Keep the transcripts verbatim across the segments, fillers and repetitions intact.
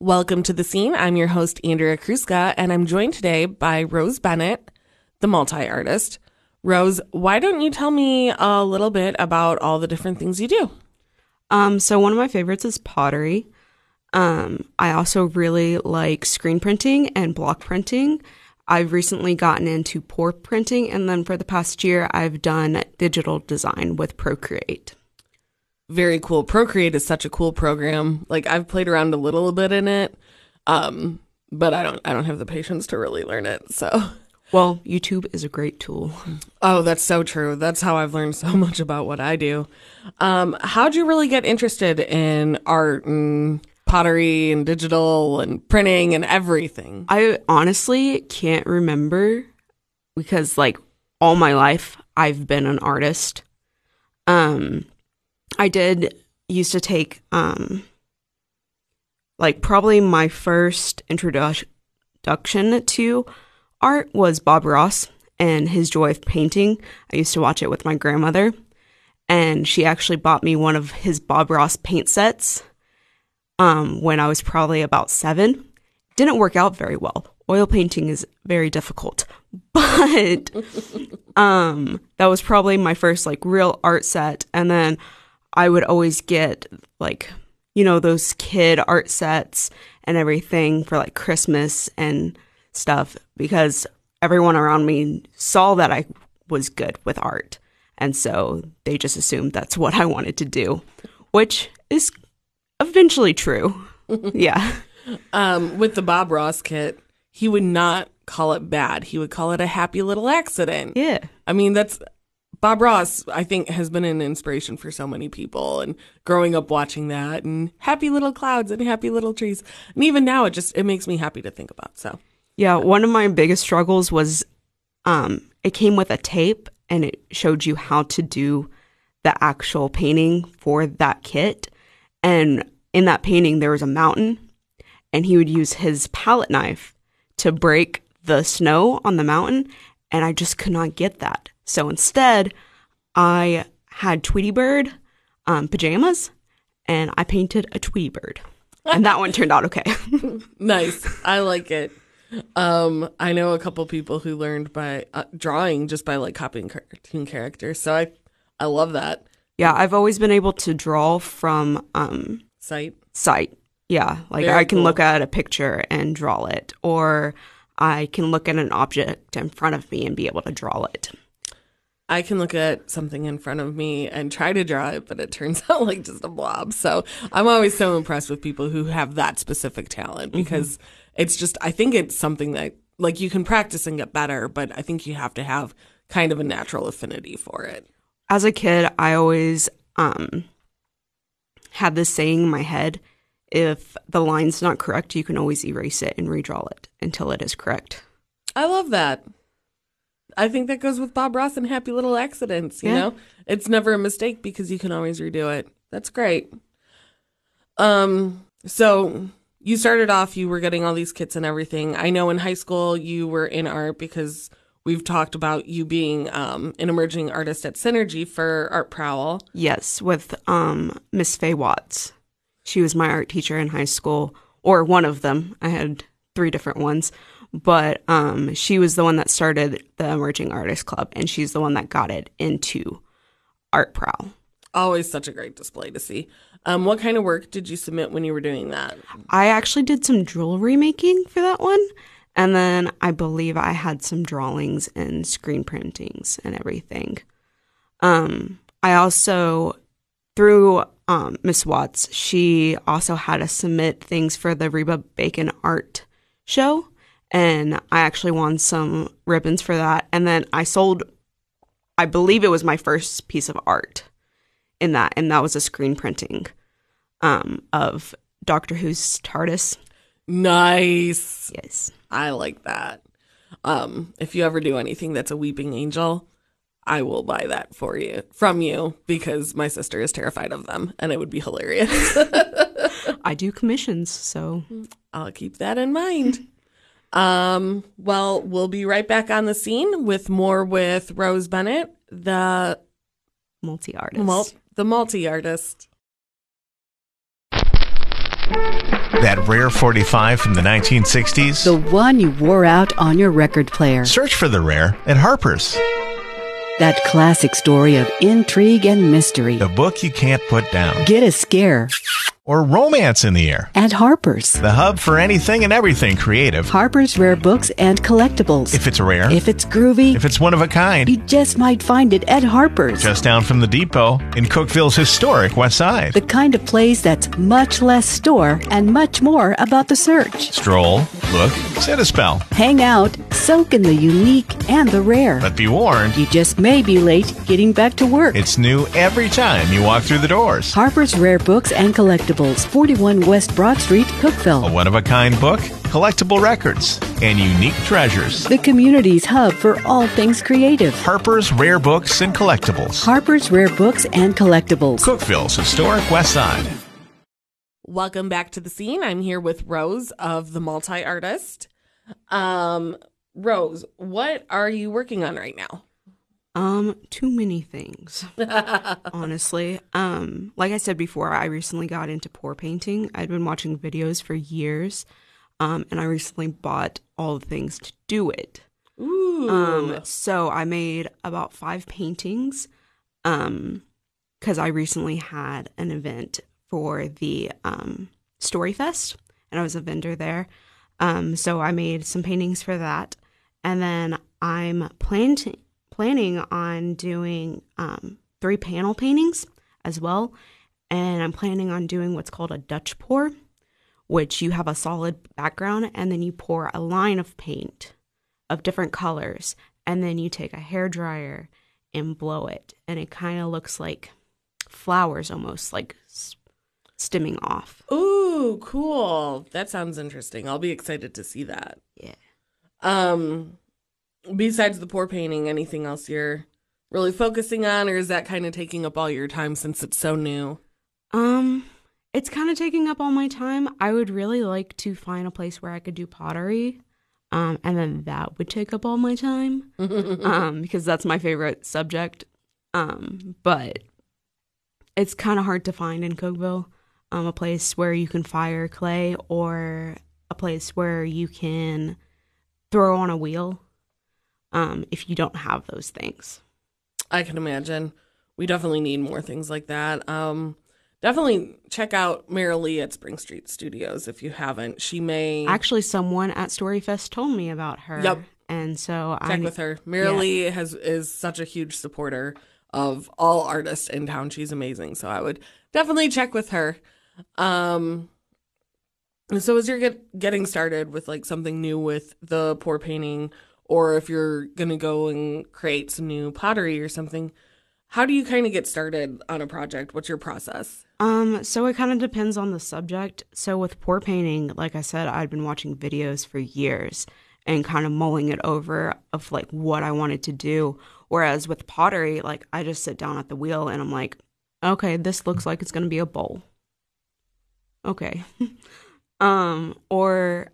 Welcome to The Scene. I'm your host, Andrea Kruska, and I'm joined today by Rose Bennett, the multi-artist. Rose, why don't you tell me a little bit about all the different things you do? Um, so one of my favorites is pottery. Um, I also really like screen printing and block printing. I've recently gotten into pour printing, and then for the past year, I've done digital design with Procreate. Very cool. Procreate is such a cool program. Like, I've played around a little bit in it, um, but I don't. I don't have the patience to really learn it. So, well, YouTube is a great tool. Oh, that's so true. That's how I've learned so much about what I do. Um, how'd you really get interested in art and pottery and digital and printing and everything? I honestly can't remember because, like, all my life I've been an artist. Um. I did used to take, um, like, probably my first introduction to art was Bob Ross and his Joy of Painting. I used to watch it with my grandmother, and she actually bought me one of his Bob Ross paint sets um, when I was probably about seven. Didn't work out very well. Oil painting is very difficult, but um, that was probably my first, like, real art set, and then I would always get, like, you know, those kid art sets and everything for, like, Christmas and stuff because everyone around me saw that I was good with art. And so they just assumed that's what I wanted to do, which is eventually true. Yeah. Um, with the Bob Ross kit, he would not call it bad. He would call it a happy little accident. Yeah. I mean, that's... Bob Ross, I think, has been an inspiration for so many people, and growing up watching that and happy little clouds and happy little trees. And even now, it just, it makes me happy to think about. So, yeah, one of my biggest struggles was um, it came with a tape and it showed you how to do the actual painting for that kit. And in that painting, there was a mountain, and he would use his palette knife to break the snow on the mountain. And I just could not get that. So instead, I had Tweety Bird um, pajamas, and I painted a Tweety Bird. And that one turned out okay. Nice. I like it. Um, I know a couple people who learned by uh, drawing just by, like, copying cartoon characters. So I I love that. Yeah, I've always been able to draw from um, sight. Sight. Yeah, like Very I can cool. look at a picture and draw it, or I can look at an object in front of me and be able to draw it. I can look at something in front of me and try to draw it, but it turns out like just a blob. So I'm always so impressed with people who have that specific talent because mm-hmm. it's just, I think it's something that, like, you can practice and get better, but I think you have to have kind of a natural affinity for it. As a kid, I always um, had this saying in my head, if the line's not correct, you can always erase it and redraw it until it is correct. I love that. I think that goes with Bob Ross and Happy Little Accidents, you yeah. know? It's never a mistake because you can always redo it. That's great. Um, so you started off, you were getting all these kits and everything. I know in high school you were in art because we've talked about you being um, an emerging artist at Synergy for Art Prowl. Yes, with um, Miss Faye Watts. She was my art teacher in high school, or one of them. I had three different ones. But um, she was the one that started the Emerging Artist Club, and she's the one that got it into Art Prowl. Always such a great display to see. Um, what kind of work did you submit when you were doing that? I actually did some jewelry making for that one, and then I believe I had some drawings and screen printings and everything. Um, I also, through um, Miss Watts, she also had us submit things for the Reba Bacon art show. And I actually won some ribbons for that. And then I sold, I believe it was my first piece of art in that. And that was a screen printing um, of Doctor Who's TARDIS. Nice. Yes. I like that. Um, if you ever do anything that's a weeping angel, I will buy that for you, from you, because my sister is terrified of them. And it would be hilarious. I do commissions, so I'll keep that in mind. Um, well, we'll be right back on the scene with more with Rose Bennett, the multi-artist. Mul- the multi-artist. That rare forty-five from the nineteen sixties? The one you wore out on your record player. Search for the rare at Harper's. That classic story of intrigue and mystery. The book you can't put down. Get a scare. Or romance in the air. At Harper's. The hub for anything and everything creative. Harper's Rare Books and Collectibles. If it's rare. If it's groovy. If it's one of a kind. You just might find it at Harper's. Just down from the depot in Cookeville's historic West Side. The kind of place that's much less store and much more about the search. Stroll, look, sit a spell. Hang out, soak in the unique and the rare. But be warned, you just may be late getting back to work. It's new every time you walk through the doors. Harper's Rare Books and Collectibles. forty-one West Broad Street, Cookeville. A one-of-a-kind book, collectible records, and unique treasures. The community's hub for all things creative. Harper's Rare Books and Collectibles. Harper's Rare Books and Collectibles. Cookeville's historic West Side. Welcome back to the scene. I'm here with Rose of The Multi-Artist. Um, Rose, what are you working on right now? Um, too many things, honestly. Um, like I said before, I recently got into pour painting. I'd been watching videos for years, um, and I recently bought all the things to do it. Ooh. Um, so I made about five paintings, um, because I recently had an event for the, um, Story Fest, and I was a vendor there. Um, so I made some paintings for that, and then I'm planning to planning on doing um, three panel paintings as well. And I'm planning on doing what's called a Dutch pour, which you have a solid background and then you pour a line of paint of different colors. And then you take a hairdryer and blow it. And it kind of looks like flowers almost, like stemming off. Ooh, cool. That sounds interesting. I'll be excited to see that. Yeah. Um... Besides the pour painting, anything else you're really focusing on, or is that kind of taking up all your time since it's so new? Um, it's kind of taking up all my time. I would really like to find a place where I could do pottery, um, and then that would take up all my time, um, because that's my favorite subject. Um, but it's kind of hard to find in Cookeville, um, a place where you can fire clay or a place where you can throw on a wheel. Um, if you don't have those things. I can imagine. We definitely need more things like that. Um, definitely check out Marilee at Spring Street Studios if you haven't. She may... Actually, someone at Storyfest told me about her. Yep. And so I... Check with her. Marilee yeah. has is such a huge supporter of all artists in town. She's amazing. So I would definitely check with her. Um, so as you're get, getting started with like something new with the pour painting, or if you're going to go and create some new pottery or something, how do you kind of get started on a project? What's your process? Um, so it kind of depends on the subject. So with pour painting, like I said, I'd been watching videos for years and kind of mulling it over of like what I wanted to do. Whereas with pottery, like I just sit down at the wheel and I'm like, okay, this looks like it's going to be a bowl. Okay. um, or...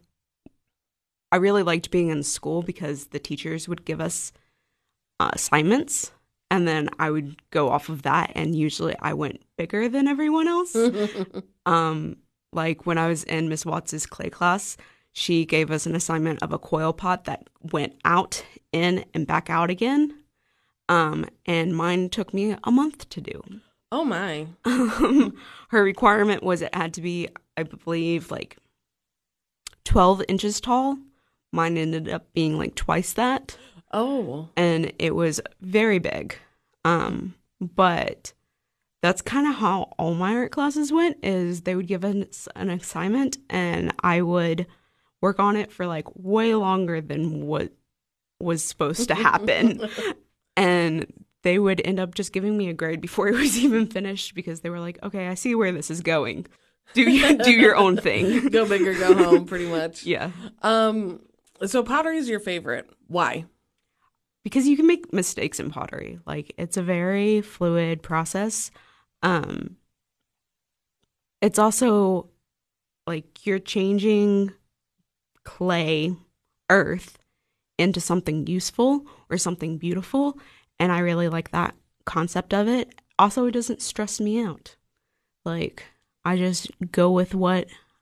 I really liked being in school because the teachers would give us uh, assignments and then I would go off of that and usually I went bigger than everyone else. um, like when I was in Miss Watts's clay class, she gave us an assignment of a coil pot that went out, in, and back out again. Um, and mine took me a month to do. Oh my. Her requirement was it had to be, I believe, like twelve inches tall. Mine ended up being like twice that. Oh. And it was very big. Um, but that's kind of how all my art classes went, is they would give us an assignment and I would work on it for like way longer than what was supposed to happen. And they would end up just giving me a grade before it was even finished because they were like, okay, I see where this is going. Do you, do your own thing. Go big or go home, pretty much. Yeah. Um. So pottery is your favorite. Why? Because you can make mistakes in pottery. Like, it's a very fluid process. Um, it's also, like, you're changing clay, earth, into something useful or something beautiful. And I really like that concept of it. Also, it doesn't stress me out. Like, I just go with what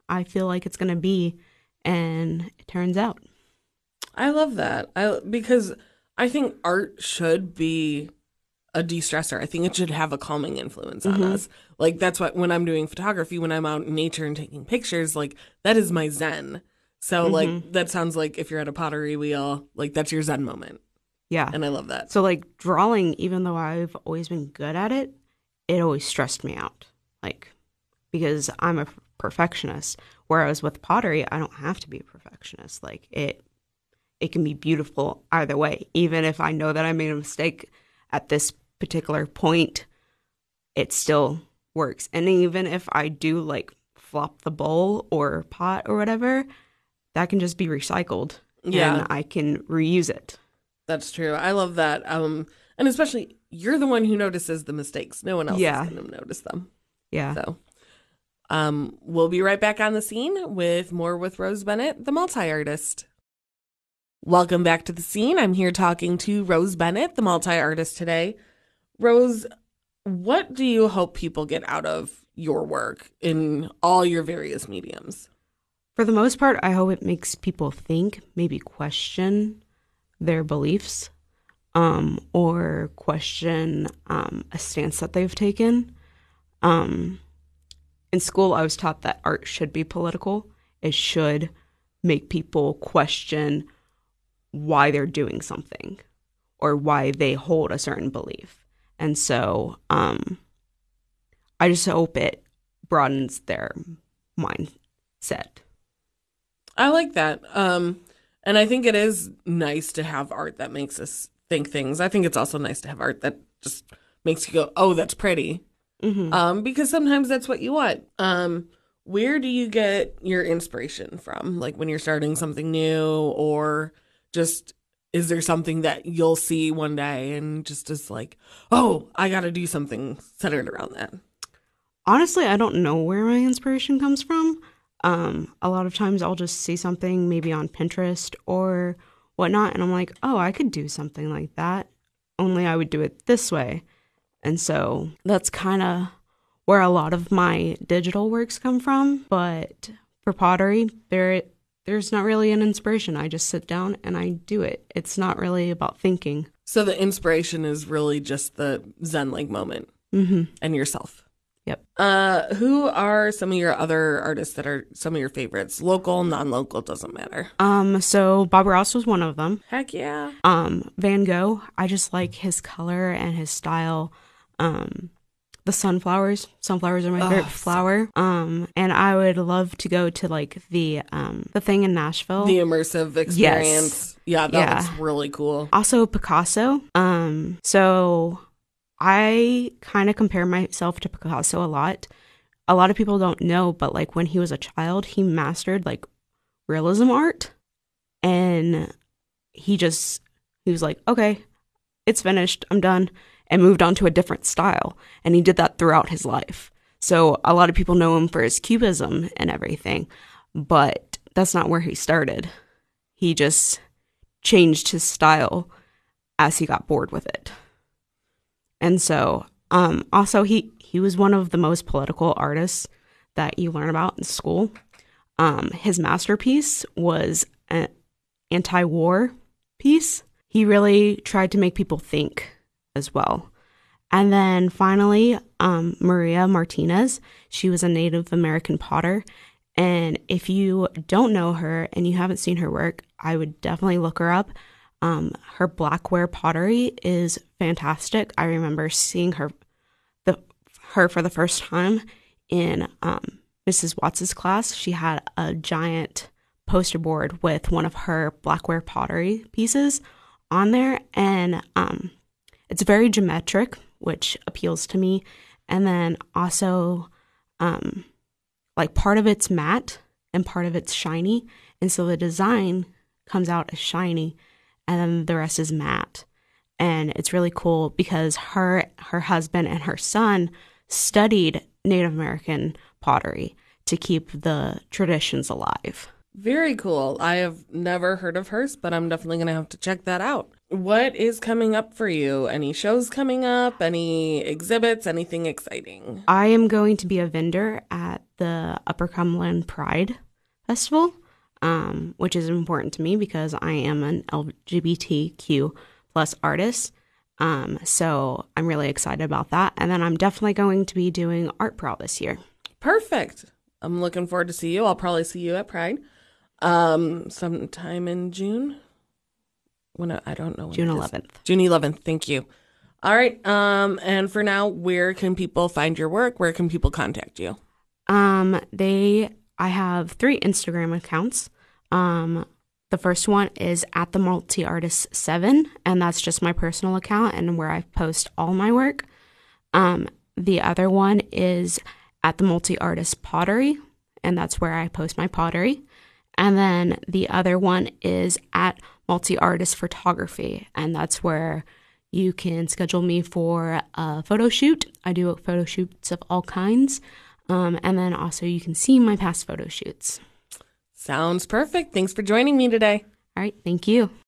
I feel like it's going to be, and it turns out. I love that. I because I think art should be a de-stressor. I think it should have a calming influence on Mm-hmm. us. Like that's what when I'm doing photography, when I'm out in nature and taking pictures, like that is my zen. So Mm-hmm. like that sounds like if you're at a pottery wheel, like that's your zen moment. Yeah. And I love that. So like drawing, even though I've always been good at it, it always stressed me out. Like, because I'm a perfectionist. Whereas with pottery, I don't have to be a perfectionist. Like it, it can be beautiful either way. Even if I know that I made a mistake at this particular point, it still works. And even if I do like flop the bowl or pot or whatever, that can just be recycled. Yeah. And I can reuse it. That's true. I love that. Um, and especially you're the one who notices the mistakes. No one else Yeah. is going to notice them. Yeah. So, um, we'll be right back on the scene with more with Rose Bennett, the multi-artist. Welcome back to the scene. I'm here talking to Rose Bennett, the multi-artist today. Rose, what do you hope people get out of your work in all your various mediums? For the most part, I hope it makes people think, maybe question their beliefs, um, or question um, a stance that they've taken. Um, in school, I was taught that art should be political. It should make people question why they're doing something or why they hold a certain belief. And so um, I just hope it broadens their mindset. I like that. Um, and I think it is nice to have art that makes us think things. I think it's also nice to have art that just makes you go, oh, that's pretty. Mm-hmm. Um, because sometimes that's what you want. Um, where do you get your inspiration from? Like when you're starting something new, or just is there something that you'll see one day and just is like, oh, I got to do something centered around that? Honestly, I don't know where my inspiration comes from. Um, a lot of times I'll just see something maybe on Pinterest or whatnot, and I'm like, oh, I could do something like that, only I would do it this way. And so that's kind of where a lot of my digital works come from. But for pottery, there there's not really an inspiration. I just sit down and I do it. It's not really about thinking. So the inspiration is really just the Zen-like moment Mm-hmm. and yourself. Yep. Uh, who are some of your other artists that are some of your favorites? Local, non-local, doesn't matter. Um, so Bob Ross was one of them. Heck yeah. Um, Van Gogh, I just like his color and his style. Um, the sunflowers, sunflowers are my Oh, favorite flower. Um, and I would love to go to like the um the thing in Nashville. The immersive experience. Yeah, that Yeah. looks really cool. Also Picasso. Um, so I kind of compare myself to Picasso a lot. A lot of people don't know, but like when he was a child, he mastered like realism art, and he just he was like, okay, it's finished, I'm done, and moved on to a different style. And he did that throughout his life. So a lot of people know him for his cubism and everything, but that's not where he started. He just changed his style as he got bored with it. And so, um, also he, he was one of the most political artists that you learn about in school. Um, his masterpiece was an anti-war piece. He really tried to make people think as well. And then finally, um, Maria Martinez, she was a Native American potter. And if you don't know her and you haven't seen her work, I would definitely look her up. Um, her blackware pottery is fantastic. I remember seeing her, the her for the first time in um, Missus Watts's class. She had a giant poster board with one of her blackware pottery pieces on there, and um, it's very geometric, which appeals to me. And then also, um, like part of it's matte and part of it's shiny, and so the design comes out as shiny, and then the rest is matte. And it's really cool because her her husband and her son studied Native American pottery to keep the traditions alive. Very cool. I have never heard of hers, but I'm definitely going to have to check that out. What is coming up for you? Any shows coming up? Any exhibits? Anything exciting? I am going to be a vendor at the Upper Cumberland Pride Festival, um, which is important to me because I am an L G B T Q plus artist. Um, so I'm really excited about that. And then I'm definitely going to be doing Art Prowl this year. Perfect. I'm looking forward to see you. I'll probably see you at Pride um, sometime in June. When I, I don't know. When June it is. eleventh. June eleventh. Thank you. All right. Um, and for now, where can people find your work? Where can people contact you? Um, they, I have three Instagram accounts. Um, the first one is at the Multi Artist seven, and that's just my personal account and where I post all my work. Um, the other one is at the Multi Artist Pottery, and that's where I post my pottery. And then the other one is at Multi Artist Photography, and that's where you can schedule me for a photo shoot. I do photo shoots of all kinds. Um, and then also you can see my past photo shoots. Sounds perfect. Thanks for joining me today. All right. Thank you.